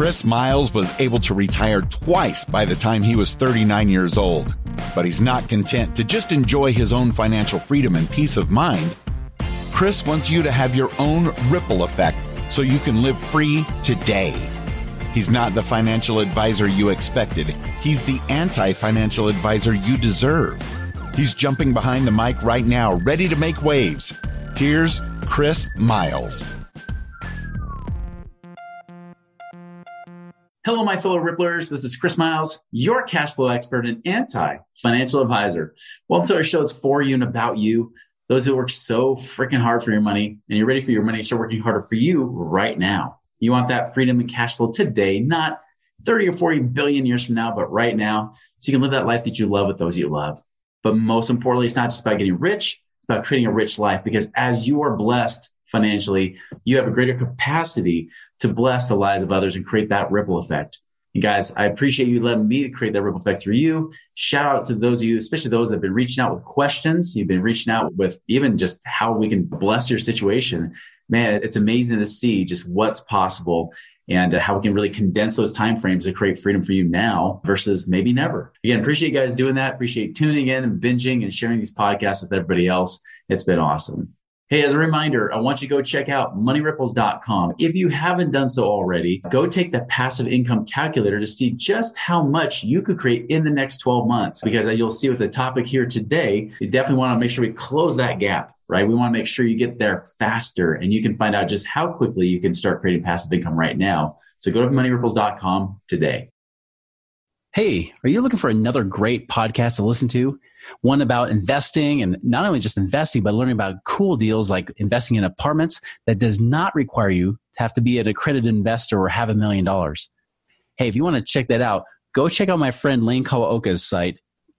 Chris Miles was able to retire twice by the time he was 39 years old. But he's not content to just enjoy his own financial freedom and peace of mind. Chris wants you to have your own ripple effect so you can live free today. He's not the financial advisor you expected. He's the anti-financial advisor you deserve. He's jumping behind the mic right now, ready to make waves. Here's Chris Miles. Hello, my fellow Ripplers. This is Chris Miles, your cash flow expert and anti-financial advisor. Welcome to our show. It's for you and about you. Those who work so freaking hard for your money, and you're ready for your money to start working harder for you right now. You want that freedom and cash flow today, not 30 or 40 billion years from now, but right now, so you can live that life that you love with those you love. But most importantly, it's not just about getting rich. It's about creating a rich life, because as you are blessed financially, you have a greater capacity to bless the lives of others and create that ripple effect. And guys, I appreciate you letting me create that ripple effect through you. Shout out to those of you, especially those that have been reaching out with questions. You've been reaching out with even just how we can bless your situation. Man, it's amazing to see just what's possible and how we can really condense those timeframes to create freedom for you now versus maybe never. Again, appreciate you guys doing that. Appreciate tuning in and binging and sharing these podcasts with everybody else. It's been awesome. Hey, as a reminder, I want you to go check out moneyripples.com. If you haven't done so already, go take the passive income calculator to see just how much you could create in the next 12 months. Because as you'll see with the topic here today, you definitely want to make sure we close that gap, right? We want to make sure you get there faster, and you can find out just how quickly you can start creating passive income right now. So go to moneyripples.com today. Hey, are you looking for another great podcast to listen to? One about investing, and not only just investing, but learning about cool deals like investing in apartments that does not require you to have to be an accredited investor or have $1 million. Hey, if you want to check that out, go check out my friend Lane Kawaoka's site,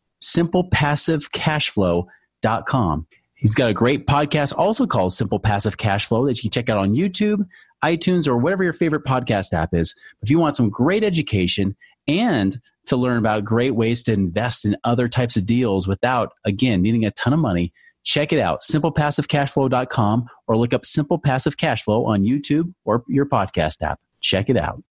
simplepassivecashflow.com. He's got a great podcast also called Simple Passive Cash Flow that you can check out on YouTube, iTunes, or whatever your favorite podcast app is. If you want some great education and to learn about great ways to invest in other types of deals without, again, needing a ton of money, check it out, simplepassivecashflow.com, or look up Simple Passive Cash Flow on YouTube or your podcast app. Check it out.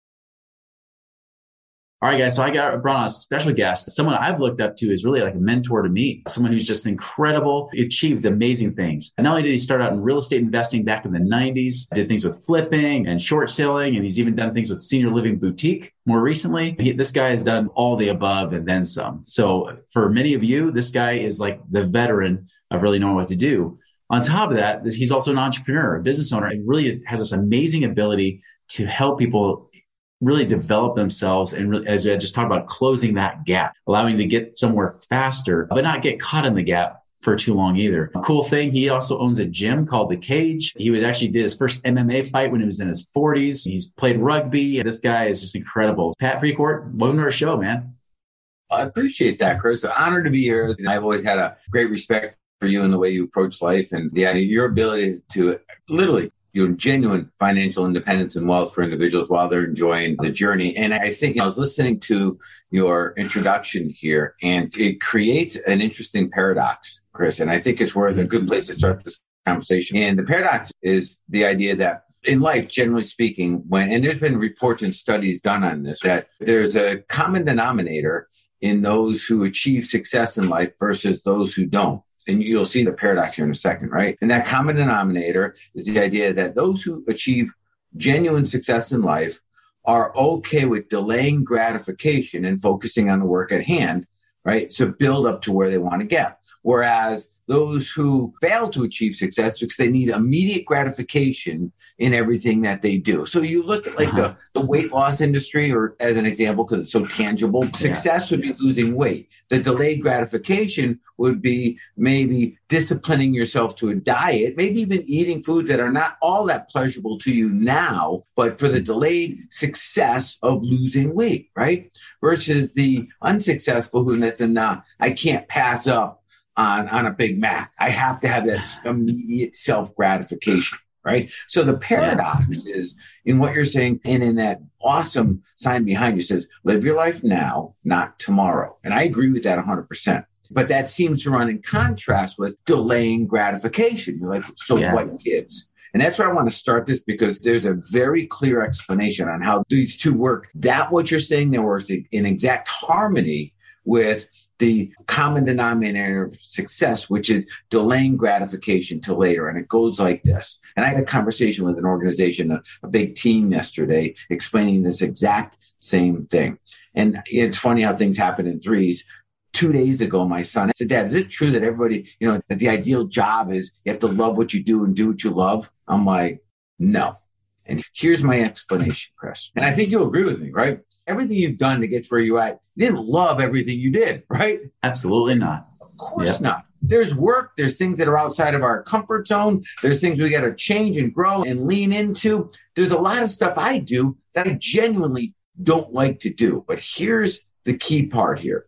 All right, guys. So I brought on a special guest, someone I've looked up to is really like a mentor to me, someone who's just incredible, achieved amazing things. And not only did he start out in real estate investing back in the 90s, did things with flipping and short selling, and he's even done things with senior living boutique more recently. This guy has done all the above and then some. So for many of you, this guy is like the veteran of really knowing what to do. On top of that, he's also an entrepreneur, a business owner, and really has this amazing ability to help people really develop themselves. And as I just talked about, closing that gap, allowing them to get somewhere faster, but not get caught in the gap for too long either. A cool thing, he also owns a gym called The Cage. He did his first MMA fight when he was in his 40s. He's played rugby. This guy is just incredible. Pat Frecourt, welcome to our show, man. I appreciate that, Chris. Honored to be here. I've always had a great respect for you and the way you approach life, and your ability to literally genuine financial independence and wealth for individuals while they're enjoying the journey. And I think I was listening to your introduction here, and it creates an interesting paradox, Chris. And I think it's a good place to start this conversation. And the paradox is the idea that in life, generally speaking, and there's been reports and studies done on this, that there's a common denominator in those who achieve success in life versus those who don't. And you'll see the paradox here in a second, right? And that common denominator is the idea that those who achieve genuine success in life are okay with delaying gratification and focusing on the work at hand, right? So build up to where they want to get. Whereas those who fail to achieve success because they need immediate gratification in everything that they do. So you look at like the weight loss industry, or as an example, because it's so tangible, success would be losing weight. The delayed gratification would be maybe disciplining yourself to a diet, maybe even eating foods that are not all that pleasurable to you now, but for the delayed success of losing weight, right? Versus the unsuccessful who listen, I can't pass up on a Big Mac. I have to have that immediate self-gratification, right? So the paradox is in what you're saying, and in that awesome sign behind you says, live your life now, not tomorrow. And I agree with that 100%. But that seems to run in contrast with delaying gratification. You're like, what gives? And that's where I want to start this, because there's a very clear explanation on how these two work. That what you're saying there was in exact harmony with the common denominator of success, which is delaying gratification till later. And it goes like this. And I had a conversation with an organization, a big team yesterday, explaining this exact same thing. And it's funny how things happen in threes. 2 days ago, my son said, Dad, is it true that everybody, that the ideal job is you have to love what you do and do what you love? I'm like, no. And here's my explanation, Chris. And I think you'll agree with me, right? Everything you've done to get to where you're at, you didn't love everything you did, right? Absolutely not. Of course not. There's work. There's things that are outside of our comfort zone. There's things we got to change and grow and lean into. There's a lot of stuff I do that I genuinely don't like to do. But here's the key part here.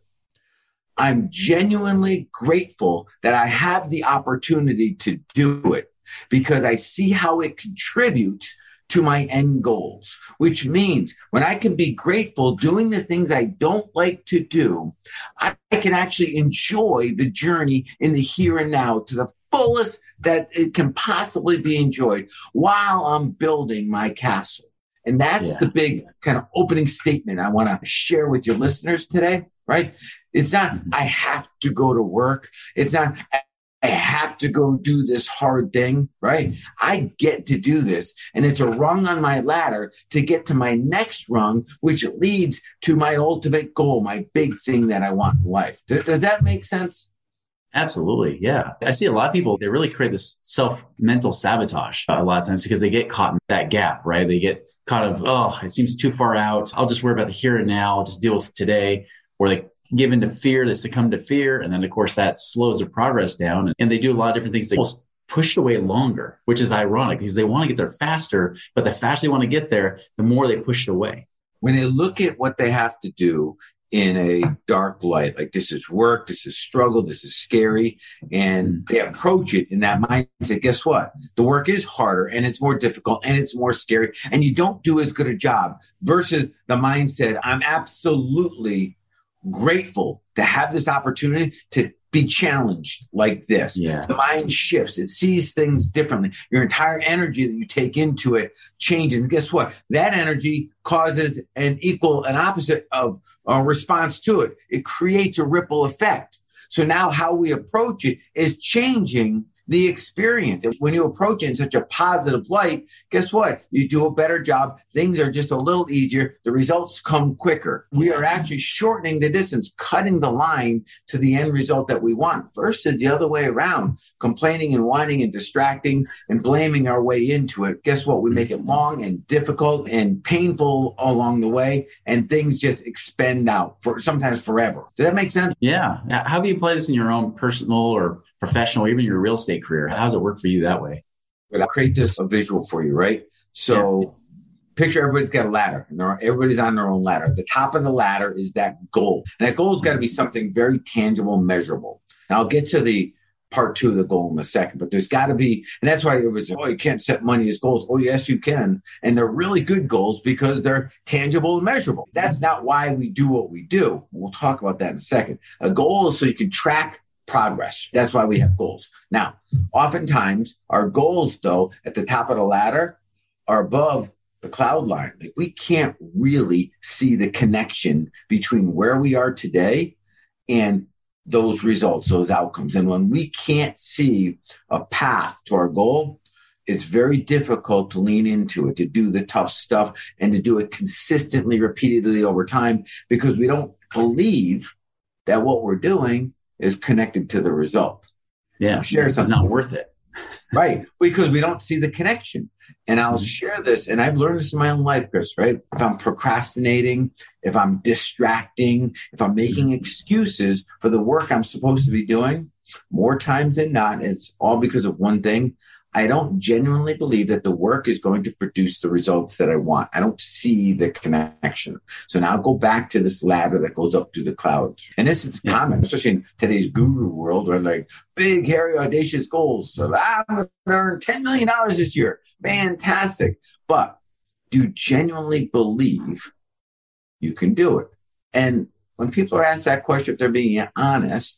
I'm genuinely grateful that I have the opportunity to do it, because I see how it contributes to my end goals, which means when I can be grateful doing the things I don't like to do, I can actually enjoy the journey in the here and now to the fullest that it can possibly be enjoyed while I'm building my castle. And that's the big kind of opening statement I want to share with your listeners today, right? It's not, I have to go to work. It's not, I have to go do this hard thing, right? I get to do this. And it's a rung on my ladder to get to my next rung, which leads to my ultimate goal, my big thing that I want in life. Does that make sense? Absolutely. Yeah. I see a lot of people, they really create this mental sabotage a lot of times because they get caught in that gap, right? They get caught of, oh, it seems too far out. I'll just worry about the here and now. I'll just deal with today. Or they give into fear, they succumb to fear. And then, of course, that slows their progress down. And they do a lot of different things. They almost push away longer, which is ironic because they want to get there faster. But the faster they want to get there, the more they push it away. When they look at what they have to do in a dark light, like this is work, this is struggle, this is scary, and they approach it in that mindset, guess what? The work is harder and it's more difficult and it's more scary and you don't do as good a job versus the mindset, I'm absolutely grateful to have this opportunity to be challenged like this. Yeah. The mind shifts. It sees things differently. Your entire energy that you take into it changes. And guess what? That energy causes an opposite of a response to it. It creates a ripple effect. So now how we approach it is changing the experience. And when you approach it in such a positive light, guess what? You do a better job. Things are just a little easier. The results come quicker. We are actually shortening the distance, cutting the line to the end result that we want versus the other way around, complaining and whining and distracting and blaming our way into it. Guess what? We make it long and difficult and painful along the way, and things just expend out for sometimes forever. Does that make sense? Yeah. How do you apply this in your own personal or professional, or even your real estate career? How does it work for you that way? But I'll create this a visual for you, right? So picture everybody's got a ladder and everybody's on their own ladder. The top of the ladder is that goal. And that goal's got to be something very tangible, measurable. And I'll get to the part two of the goal in a second, but there's got to be, and that's why everybody's like, oh, you can't set money as goals. Oh, yes, you can. And they're really good goals because they're tangible and measurable. That's not why we do what we do. We'll talk about that in a second. A goal is so you can track progress. That's why we have goals. Now, oftentimes our goals, though, at the top of the ladder are above the cloud line. Like we can't really see the connection between where we are today and those results, those outcomes. And when we can't see a path to our goal, it's very difficult to lean into it, to do the tough stuff and to do it consistently, repeatedly over time, because we don't believe that what we're doing is connected to the result. Yeah, it's not worth it. Right, because we don't see the connection. And I'll share this, and I've learned this in my own life, Chris, right? If I'm procrastinating, if I'm distracting, if I'm making excuses for the work I'm supposed to be doing, more times than not, it's all because of one thing. I don't genuinely believe that the work is going to produce the results that I want. I don't see the connection. So now I'll go back to this ladder that goes up to the clouds. And this is common, especially in today's guru world, where like big, hairy, audacious goals. So I'm going to earn $10 million this year. Fantastic. But do you genuinely believe you can do it? And when people are asked that question, if they're being honest,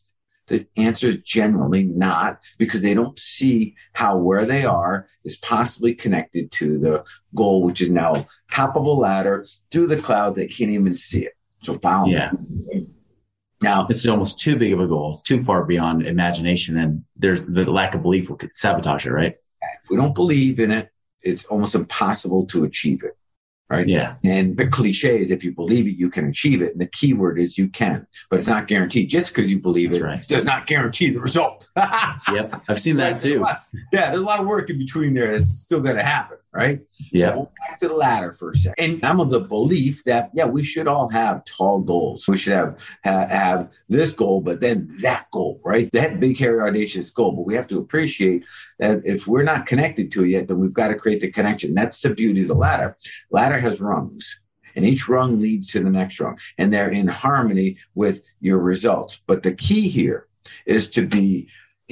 The answer is generally not, because they don't see how where they are is possibly connected to the goal, which is now top of a ladder through the cloud. They can't even see it. So follow me. Now, it's almost too big of a goal, too far beyond imagination, and there's the lack of belief will sabotage it, right? If we don't believe in it, it's almost impossible to achieve it. Right. Yeah. And the cliche is if you believe it, you can achieve it. And the key word is you can, but it's not guaranteed. Just because you believe it does not guarantee the result. Yep. I've seen that too. There's a lot of work in between there. It's still going to happen. Right. Yeah. So back to the ladder for a second. And I'm of the belief that, we should all have tall goals. We should have this goal, but then that goal, right? That big, hairy, audacious goal. But we have to appreciate that if we're not connected to it yet, then we've got to create the connection. That's the beauty of the ladder. Ladder has rungs, and each rung leads to the next rung, and they're in harmony with your results. But the key here is to be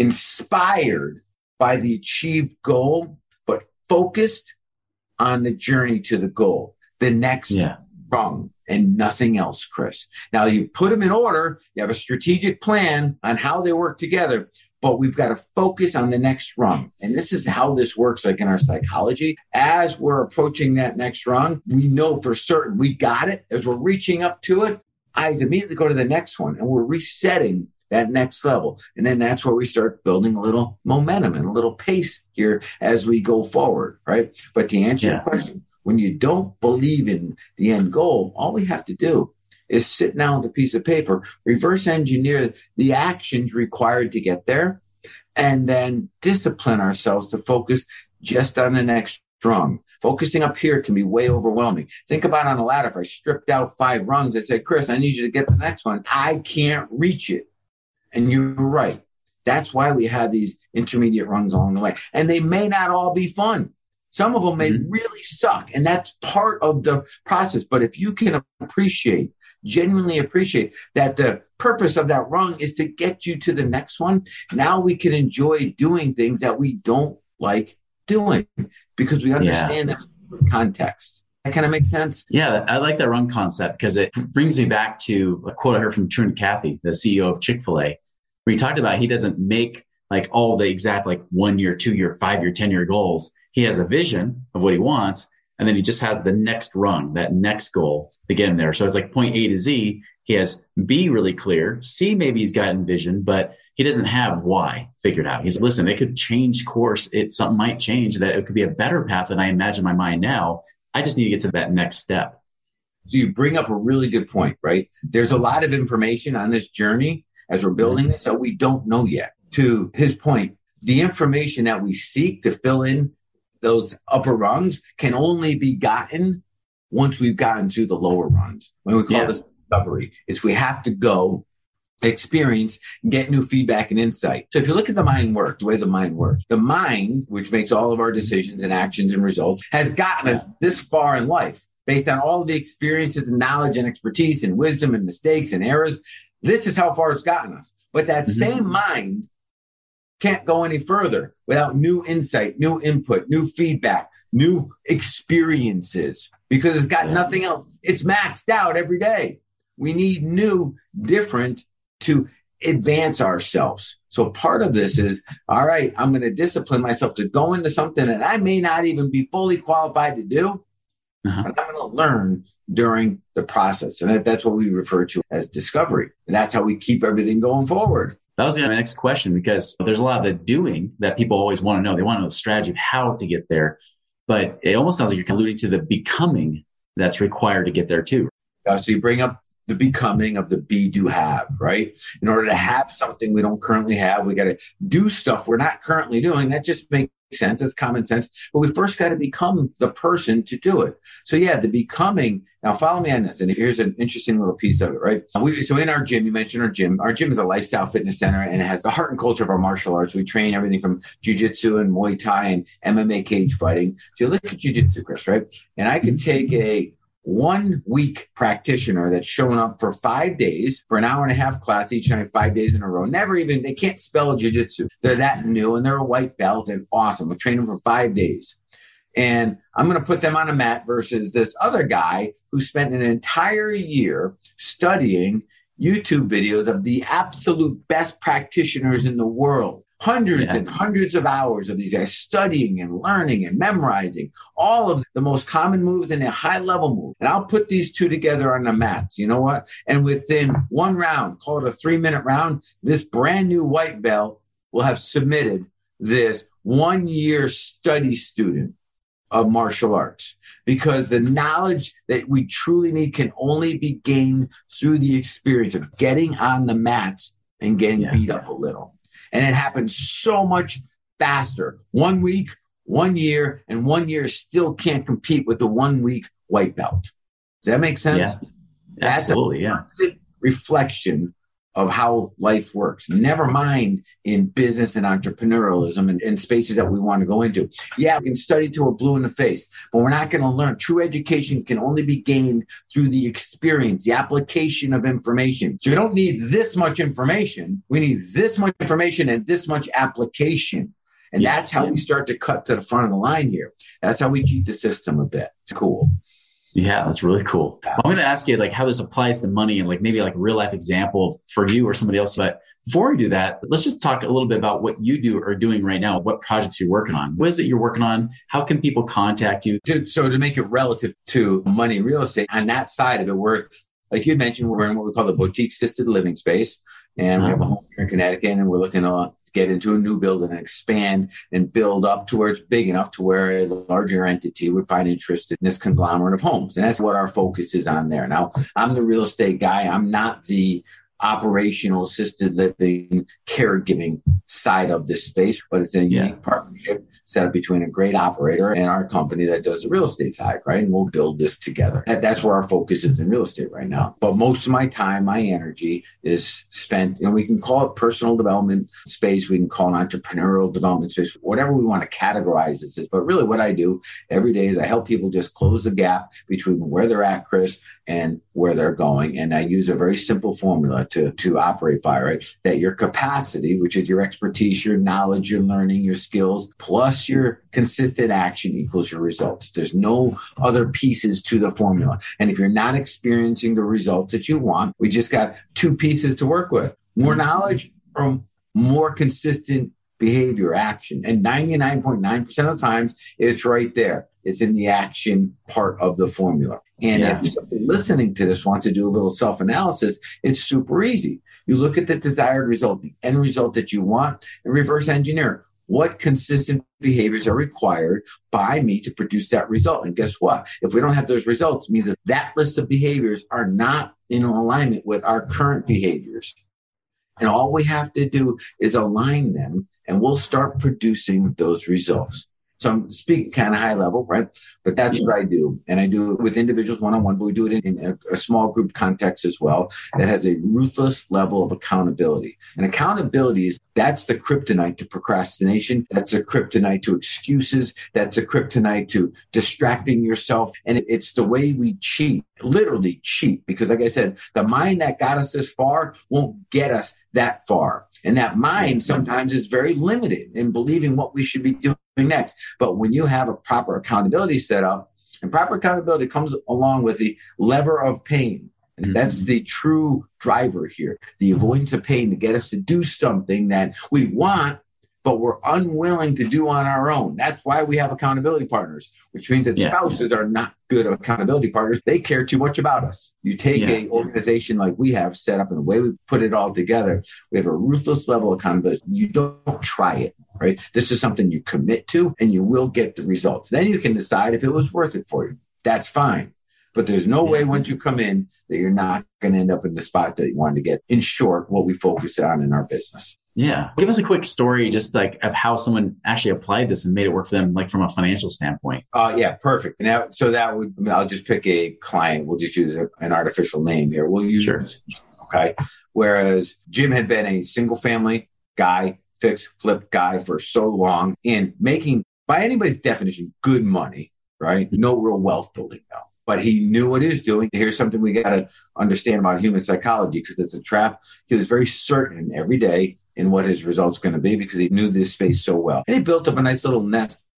inspired by the achieved goal, but focused on the journey to the goal, the next rung, and nothing else, Chris. Now, you put them in order. You have a strategic plan on how they work together, but we've got to focus on the next rung. And this is how this works, like in our psychology. As we're approaching that next rung, we know for certain we got it. As we're reaching up to it, eyes immediately go to the next one, and we're resetting that next level. And then that's where we start building a little momentum and a little pace here as we go forward, right? But to answer your question, when you don't believe in the end goal, all we have to do is sit down with a piece of paper, reverse engineer the actions required to get there, and then discipline ourselves to focus just on the next rung. Focusing up here can be way overwhelming. Think about on a ladder, if I stripped out 5 rungs, I said, Chris, I need you to get the next one. I can't reach it. And you're right. That's why we have these intermediate rungs along the way. And they may not all be fun. Some of them may really suck. And that's part of the process. But if you can genuinely appreciate that the purpose of that rung is to get you to the next one, now we can enjoy doing things that we don't like doing because we understand that context. That kind of makes sense. Yeah, I like that rung concept because it brings me back to a quote I heard from Truman Cathy, the CEO of Chick-fil-A, where he talked about he doesn't make like all the exact like 1 year, 2 year, 5 year, 10-year goals. He has a vision of what he wants, and then he just has the next rung, that next goal to get him there. So it's like point A to Z. He has B really clear. C, maybe he's gotten vision, but he doesn't have Y figured out. He's listen, it could change course. Something might change that it could be a better path than I imagine in my mind now. I just need to get to that next step. So you bring up a really good point, right? There's a lot of information on this journey as we're building this that we don't know yet. To his point, the information that we seek to fill in those upper rungs can only be gotten once we've gotten through the lower rungs. When we call this discovery, we have to go experience, get new feedback and insight. So if you look at the way the mind works, the mind, which makes all of our decisions and actions and results, has gotten us this far in life based on all of the experiences and knowledge and expertise and wisdom and mistakes and errors. This is how far it's gotten us. But that same mind can't go any further without new insight, new input, new feedback, new experiences, because it's got nothing else. It's maxed out every day. We need new, different to advance ourselves. So part of this is, all right, I'm going to discipline myself to go into something that I may not even be fully qualified to do, but I'm going to learn during the process. And that's what we refer to as discovery. And that's how we keep everything going forward. That was my next question, because there's a lot of the doing that people always want to know. They want to know the strategy of how to get there. But it almost sounds like you're alluding to the becoming that's required to get there too. So you bring up the becoming of the be, do, have, right? In order to have something we don't currently have, we got to do stuff we're not currently doing. That just makes sense. It's common sense. But we first got to become the person to do it. So the becoming, now follow me on this. And here's an interesting little piece of it, right? So in our gym, you mentioned our gym. Our gym is a lifestyle fitness center, and it has the heart and culture of our martial arts. We train everything from jiu-jitsu and Muay Thai and MMA cage fighting. So you look at jiu-jitsu, Chris, right? And I can take a 1 week practitioner that's shown up for 5 days for an hour and a half class each night, 5 days in a row. They can't spell jiu-jitsu. They're that new and they're a white belt and awesome. We train them for 5 days. And I'm going to put them on a mat versus this other guy who spent an entire year studying YouTube videos of the absolute best practitioners in the world. Hundreds and hundreds of hours of these guys studying and learning and memorizing all of the most common moves and the high-level moves. And I'll put these two together on the mats. You know what? And within one round, call it a 3-minute round, this brand new white belt will have submitted this 1-year study student of martial arts, because the knowledge that we truly need can only be gained through the experience of getting on the mats and getting beat up a little. And it happens so much faster. 1 week, 1 year, and 1 year still can't compete with the 1 week white belt. Does that make sense? Yeah, absolutely. That's a reflection of how life works. Never mind in business and entrepreneurialism and spaces that we want to go into. Yeah, we can study till we're blue in the face, but we're not going to learn. True education can only be gained through the experience, the application of information. So we don't need this much information. We need this much information and this much application. And that's how we start to cut to the front of the line here. That's how we cheat the system a bit. It's cool. Yeah, that's really cool. I'm going to ask you like how this applies to money and like maybe like a real life example for you or somebody else. But before we do that, let's just talk a little bit about what you do or doing right now, what projects you're working on. What is it you're working on? How can people contact you? So to make it relative to money and real estate, on that side of it, we're, like you mentioned, we're in what we call the boutique assisted living space. And we have a home here in Connecticut, and we're looking to get into a new building and expand and build up to where it's big enough to where a larger entity would find interest in this conglomerate of homes. And that's what our focus is on there. Now, I'm the real estate guy. I'm not the operational assisted living caregiving side of this space, but it's a unique partnership set up between a great operator and our company that does the real estate side, right? And we'll build this together. That's where our focus is in real estate right now. But most of my time, my energy is spent, we can call it personal development space. We can call it entrepreneurial development space, whatever we want to categorize this as. But really what I do every day is I help people just close the gap between where they're at, Chris, and where they're going. And I use a very simple formula to operate by, right? That your capacity, which is your expertise, your knowledge, your learning, your skills, plus your consistent action equals your results. There's no other pieces to the formula. And if you're not experiencing the results that you want, we just got 2 pieces to work with: more knowledge or more consistent behavior, action. And 99.9% of the times, it's right there. It's in the action part of the formula. And if somebody listening to this wants to do a little self-analysis, it's super easy. You look at the desired result, the end result that you want, and reverse engineer. What consistent behaviors are required by me to produce that result? And guess what? If we don't have those results, it means that list of behaviors are not in alignment with our current behaviors. And all we have to do is align them, and we'll start producing those results. So I'm speaking kind of high level, right? But that's what I do. And I do it with individuals one-on-one, but we do it in a small group context as well that has a ruthless level of accountability. And accountability that's the kryptonite to procrastination. That's a kryptonite to excuses. That's a kryptonite to distracting yourself. And it's the way we cheat, literally cheat. Because like I said, the mind that got us this far won't get us that far. And that mind sometimes is very limited in believing what we should be doing next. But when you have a proper accountability set up, and proper accountability comes along with the lever of pain. And that's the true driver here, the avoidance of pain to get us to do something that we want, but we're unwilling to do on our own. That's why we have accountability partners, which means that spouses are not good accountability partners. They care too much about us. You take an organization like we have set up and the way we put it all together, we have a ruthless level of accountability. You don't try it, right? This is something you commit to and you will get the results. Then you can decide if it was worth it for you. That's fine. But there's no way once you come in that you're not going to end up in the spot that you wanted to get. In short, what we focus on in our business. Yeah. Give us a quick story just like of how someone actually applied this and made it work for them, like from a financial standpoint. Yeah, perfect. Now, so that would, I'll just pick a client. We'll just use an artificial name here. We'll use, okay. Whereas Jim had been a single family guy, fix, flip guy for so long and making, by anybody's definition, good money, right? No real wealth building though. But he knew what he was doing. Here's something we got to understand about human psychology because it's a trap. He was very certain every day in what his results going to be because he knew this space so well. And he built up a nice little nest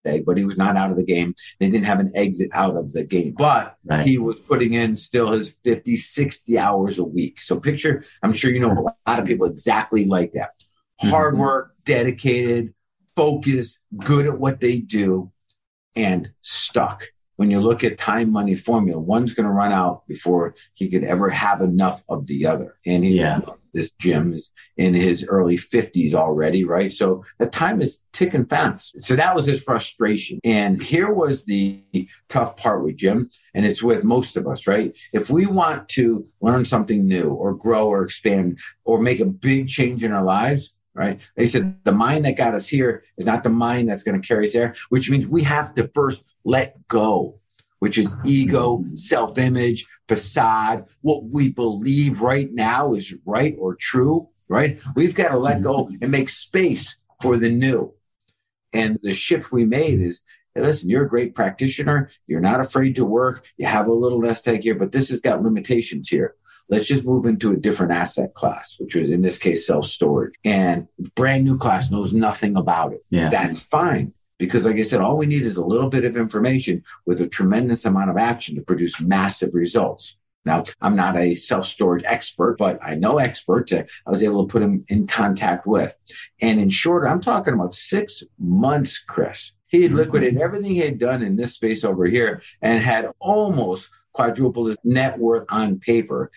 day, but he was not out of the game. They didn't have an exit out of the game, but he was putting in still his 50, 60 hours a week. So picture, I'm sure you know a lot of people exactly like that. Hard work, dedicated, focused, good at what they do, and stuck. When you look at time money formula, one's going to run out before he could ever have enough of the other. And this Jim is in his early 50s already, right? So the time is ticking fast. So that was his frustration. And here was the tough part with Jim, and it's with most of us, right? If we want to learn something new or grow or expand or make a big change in our lives, right? They said the mind that got us here is not the mind that's going to carry us there, which means we have to first let go, which is ego, self-image, facade, what we believe right now is right or true, right? We've got to let go and make space for the new. And the shift we made is, hey, listen, you're a great practitioner. You're not afraid to work. You have a little nest egg here, but this has got limitations here. Let's just move into a different asset class, which was in this case, self-storage. And brand new class knows nothing about it. Yeah. That's fine. Because like I said, all we need is a little bit of information with a tremendous amount of action to produce massive results. Now, I'm not a self-storage expert, but I know experts that I was able to put him in contact with. And in short, I'm talking about 6 months, Chris. He had liquidated everything he had done in this space over here and had almost quadrupled his net worth on paper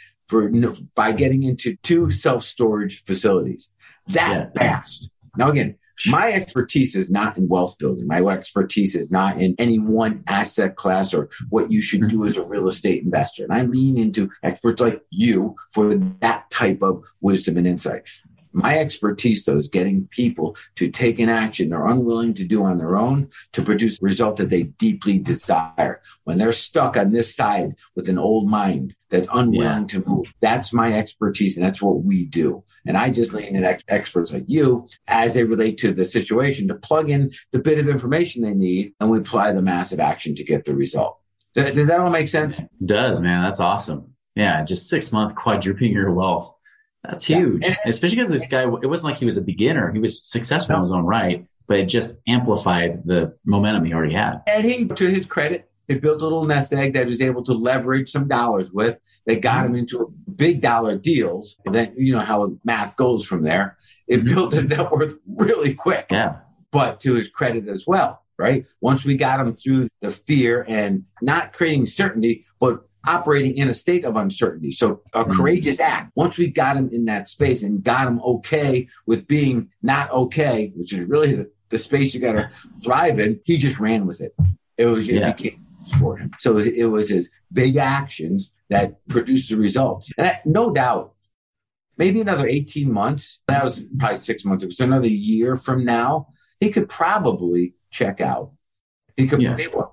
by getting into 2 self-storage facilities that fast. Now, again, my expertise is not in wealth building. My expertise is not in any one asset class or what you should do as a real estate investor. And I lean into experts like you for that type of wisdom and insight. My expertise, though, is getting people to take an action they're unwilling to do on their own to produce a result that they deeply desire. When they're stuck on this side with an old mind that's unwilling to move, that's my expertise, and that's what we do. And I just lean in experts like you as they relate to the situation to plug in the bit of information they need, and we apply the massive action to get the result. Does that all make sense? It does, man. That's awesome. Yeah, just 6 months quadrupling your wealth. That's huge, especially because this guy, it wasn't like he was a beginner. He was successful in his own right, but it just amplified the momentum he already had. And he, to his credit, he built a little nest egg that he was able to leverage some dollars with. They got him into big dollar deals. And then, you know how math goes from there. It built his net worth really quick. Yeah. But to his credit as well, right? Once we got him through the fear and not creating certainty, but operating in a state of uncertainty. So a courageous act. Once we got him in that space and got him okay with being not okay, which is really the space you got to thrive in, he just ran with it. It became for him. So it was his big actions that produced the results. And no doubt, maybe another 18 months, that was probably 6 months ago, so another year from now, he could probably check out. He could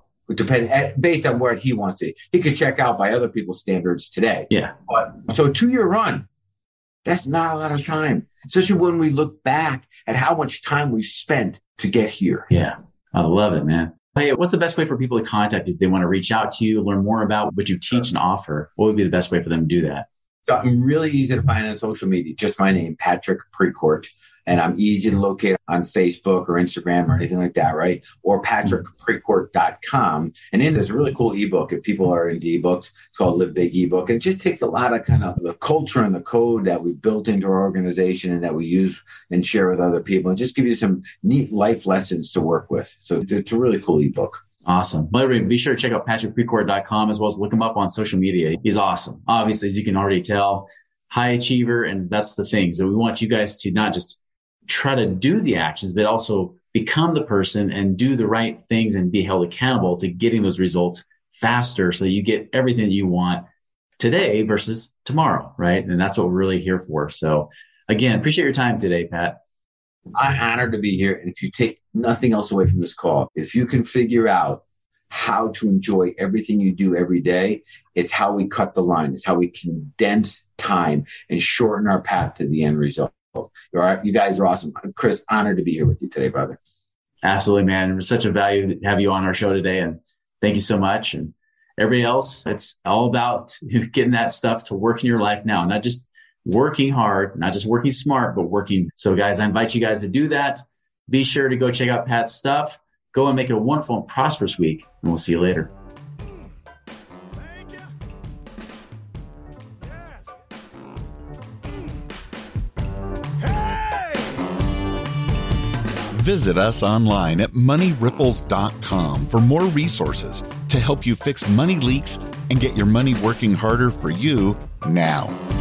based on where he wants it. He could check out by other people's standards today. Yeah. But so a 2-year run, that's not a lot of time, especially when we look back at how much time we've spent to get here. Yeah. I love it, man. Hey, what's the best way for people to contact you if they want to reach out to you, learn more about what you teach and offer? What would be the best way for them to do that? So I'm really easy to find on social media. Just my name, Patrick Precourt. And I'm easy to locate on Facebook or Instagram or anything like that, right? Or patrickprecourt.com. And then there's a really cool ebook if people are into ebooks. It's called Live Big ebook. And it just takes a lot of kind of the culture and the code that we've built into our organization and that we use and share with other people and just give you some neat life lessons to work with. So it's a really cool ebook. Awesome. Well, be sure to check out patrickprecourt.com as well as look him up on social media. He's awesome. Obviously, as you can already tell, high achiever. And that's the thing. So we want you guys to not just try to do the actions, but also become the person and do the right things and be held accountable to getting those results faster so you get everything you want today versus tomorrow, right? And that's what we're really here for. So again, appreciate your time today, Pat. I'm honored to be here. And if you take nothing else away from this call, if you can figure out how to enjoy everything you do every day, it's how we cut the line. It's how we condense time and shorten our path to the end result. All right. You guys are awesome. Chris, honored to be here with you today, brother. Absolutely, man. It was such a value to have you on our show today. And thank you so much. And everybody else, it's all about getting that stuff to work in your life now, not just working hard, not just working smart, but working. So guys, I invite you guys to do that. Be sure to go check out Pat's stuff. Go and make it a wonderful and prosperous week, and we'll see you later. Visit us online at moneyripples.com for more resources to help you fix money leaks and get your money working harder for you now.